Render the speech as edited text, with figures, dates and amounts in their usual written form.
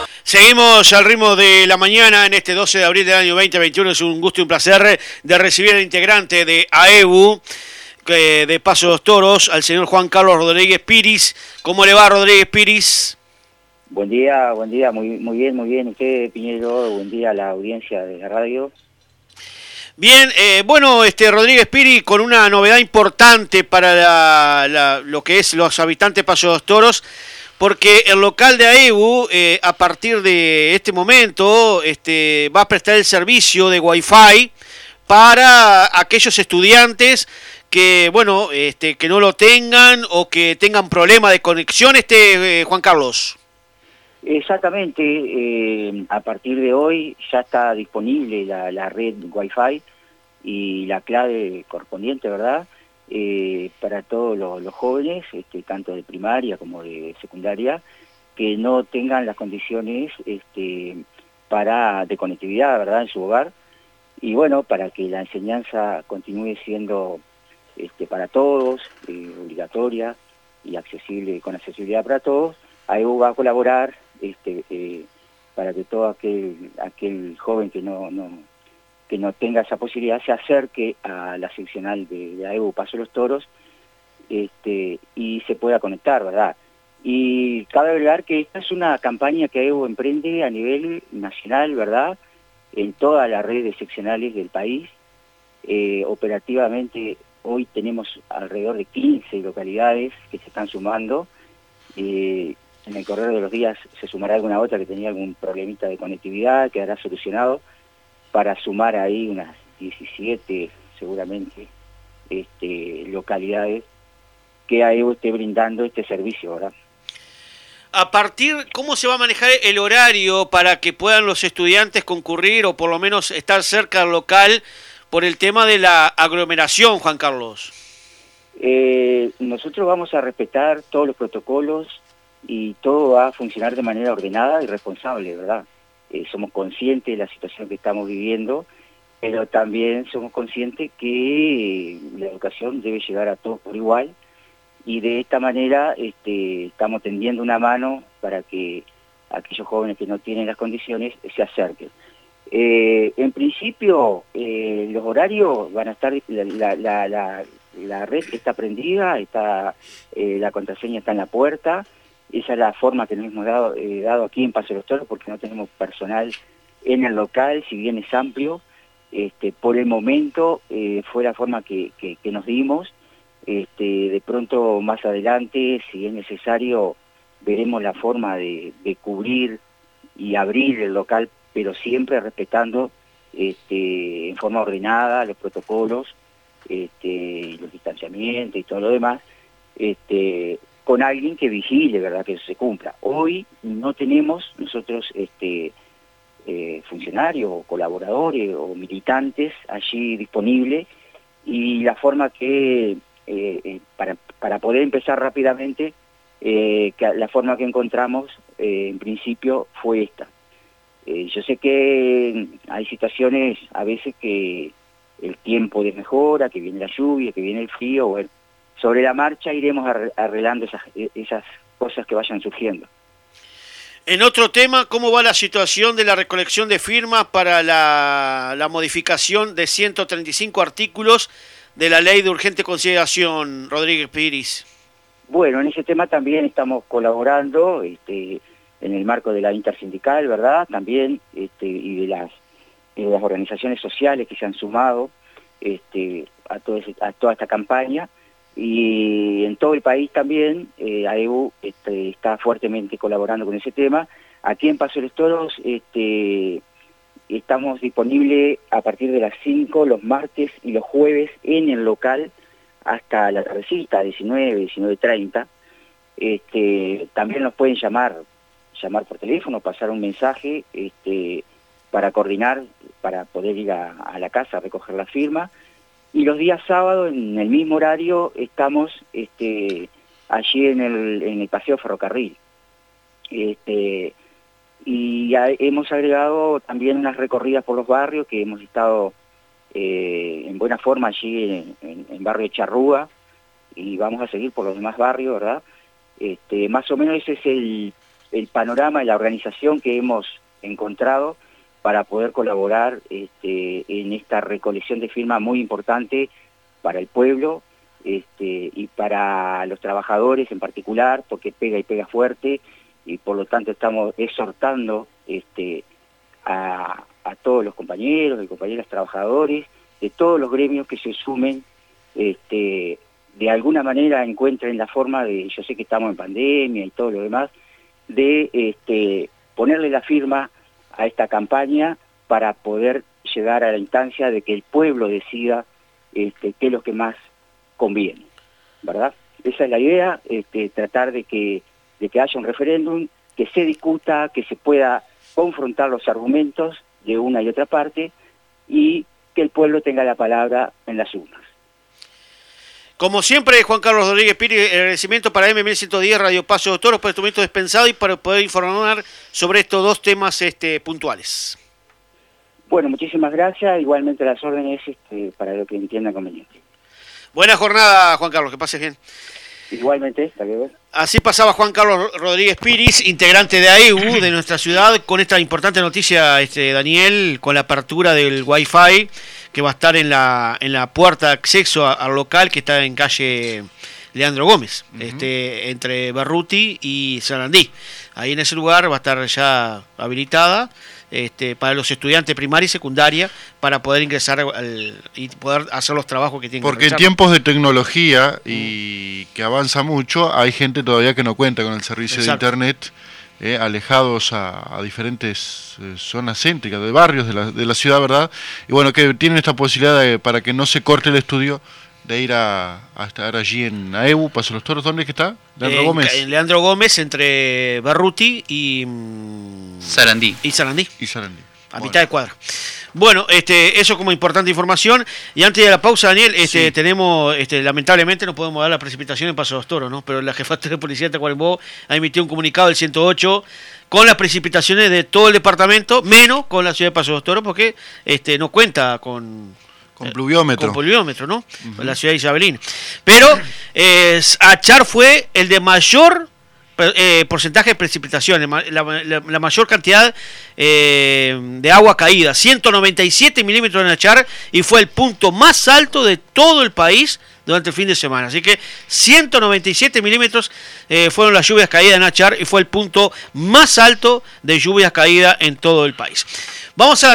Seguimos al ritmo de la mañana en este 12 de abril del año 2021. Es un gusto y un placer de recibir al integrante de AEBU, de Paso de los Toros, al señor Juan Carlos Rodríguez Piris. ¿Cómo le va, Rodríguez Piris? Buen día, muy bien, muy bien. Usted, Piñero, buen día a la audiencia de la radio. Bien, bueno, Rodríguez Piris, con una novedad importante para lo que es los habitantes de Paso de los Toros, porque el local de AEBU, a partir de este momento, va a prestar el servicio de Wi-Fi para aquellos estudiantes que, bueno, que no lo tengan o que tengan problemas de conexión, Juan Carlos. Exactamente, a partir de hoy ya está disponible la red Wi-Fi y la clave correspondiente, ¿verdad? Para todos los jóvenes, tanto de primaria como de secundaria, que no tengan las condiciones de conectividad, ¿verdad?, en su hogar. Y bueno, para que la enseñanza continúe siendo para todos, obligatoria y accesible, con accesibilidad para todos, AEBU va a colaborar para que todo aquel joven que no tenga esa posibilidad se acerque a la seccional de AEBU Paso de los Toros y se pueda conectar, ¿verdad? Y cabe agregar que esta es una campaña que AEBU emprende a nivel nacional, ¿verdad?, en toda la red de seccionales del país. Operativamente hoy tenemos alrededor de 15 localidades que se están sumando. En el correr de los días se sumará alguna otra que tenía algún problemita de conectividad, quedará solucionado, para sumar ahí unas 17 seguramente localidades que AEBU esté brindando este servicio, ¿verdad? ¿Cómo se va a manejar el horario para que puedan los estudiantes concurrir o por lo menos estar cerca del local por el tema de la aglomeración, Juan Carlos? Nosotros vamos a respetar todos los protocolos y todo va a funcionar de manera ordenada y responsable, ¿verdad? Somos conscientes de la situación que estamos viviendo, pero también somos conscientes que la educación debe llegar a todos por igual, y de esta manera estamos tendiendo una mano para que aquellos jóvenes que no tienen las condiciones se acerquen. En principio, los horarios van a estar, la red está prendida, la contraseña está en la puerta. Esa es la forma que nos hemos dado aquí en Paso de los Toros, porque no tenemos personal en el local, si bien es amplio. Por el momento fue la forma que nos dimos. De pronto más adelante, si es necesario, veremos la forma de cubrir y abrir el local, pero siempre respetando en forma ordenada los protocolos, los distanciamientos y todo lo demás, con alguien que vigile, ¿verdad?, que eso se cumpla. Hoy no tenemos nosotros funcionarios o colaboradores o militantes allí disponibles, y la forma que para poder empezar rápidamente, la forma que encontramos en principio fue esta. Yo sé que hay situaciones a veces que el tiempo desmejora, que viene la lluvia, que viene el frío. Bueno, sobre la marcha iremos arreglando esas cosas que vayan surgiendo. En otro tema, ¿cómo va la situación de la recolección de firmas para la modificación de 135 artículos de la Ley de Urgente Consideración, Rodríguez Piris? Bueno, en ese tema también estamos colaborando en el marco de la intersindical, ¿verdad?, también, y de las organizaciones sociales que se han sumado a toda esta campaña. Y en todo el país también AEBU está fuertemente colaborando con ese tema. Aquí en Paso de los Toros estamos disponibles a partir de las 5 los martes y los jueves en el local hasta la tardecita, 19:30. También nos pueden llamar por teléfono, pasar un mensaje para coordinar, para poder ir a la casa a recoger la firma. Y los días sábados, en el mismo horario, estamos allí en el Paseo Ferrocarril. Y hemos agregado también unas recorridas por los barrios, que hemos estado en buena forma allí en barrio Charrúa, y vamos a seguir por los demás barrios, ¿verdad? Más o menos ese es el panorama y la organización que hemos encontrado para poder colaborar en esta recolección de firmas muy importante para el pueblo y para los trabajadores en particular, porque pega y pega fuerte, y por lo tanto estamos exhortando a todos los compañeros y compañeras trabajadores de todos los gremios que se sumen, de alguna manera encuentren la forma de, yo sé que estamos en pandemia y todo lo demás, de ponerle la firma a esta campaña para poder llegar a la instancia de que el pueblo decida qué es lo que más conviene, ¿verdad? Esa es la idea, tratar de que haya un referéndum, que se discuta, que se pueda confrontar los argumentos de una y otra parte y que el pueblo tenga la palabra en las urnas. Como siempre, Juan Carlos Rodríguez Piri, el agradecimiento para M1110 Radio Paso de Toros por este momento dispensado y para poder informar sobre estos dos temas puntuales. Bueno, muchísimas gracias, igualmente las órdenes para lo que entienda conveniente. Buena jornada, Juan Carlos, que pases bien. Igualmente, hasta luego. Así pasaba Juan Carlos Rodríguez Piris, integrante de AEU de nuestra ciudad, con esta importante noticia, Daniel, con la apertura del Wi-Fi, que va a estar en la puerta de acceso al local que está en calle Leandro Gómez, entre Berruti y Sarandí. Ahí en ese lugar va a estar ya habilitada para los estudiantes primaria y secundaria para poder ingresar y poder hacer los trabajos que tienen que Porque en tiempos de tecnología y que avanza mucho, hay gente todavía que no cuenta con el servicio de internet, alejados a diferentes zonas céntricas, de barrios de la ciudad, ¿verdad? Y bueno, que tienen esta posibilidad para que no se corte el estudio, de ir a estar allí en AEU, Paso de los Toros. ¿Dónde es que está? Leandro Gómez. En Leandro Gómez, entre Berruti y Sarandí. A mitad de cuadra. Bueno, eso como importante información. Y antes de la pausa, Daniel, tenemos, lamentablemente no podemos dar la precipitación en Paso de los Toros, ¿no? Pero la Jefatura de Policía de Tacuarembó ha emitido un comunicado del 108 con las precipitaciones de todo el departamento, menos con la ciudad de Paso de los Toros, porque no cuenta con pluviómetro. Con pluviómetro, ¿no? Uh-huh. La ciudad de Isabelín. Pero Achar fue el de mayor porcentaje de precipitaciones, la mayor cantidad de agua caída, 197 milímetros en Achar, y fue el punto más alto de todo el país durante el fin de semana. Así que 197 milímetros fueron las lluvias caídas en Achar y fue el punto más alto de lluvias caídas en todo el país. Vamos a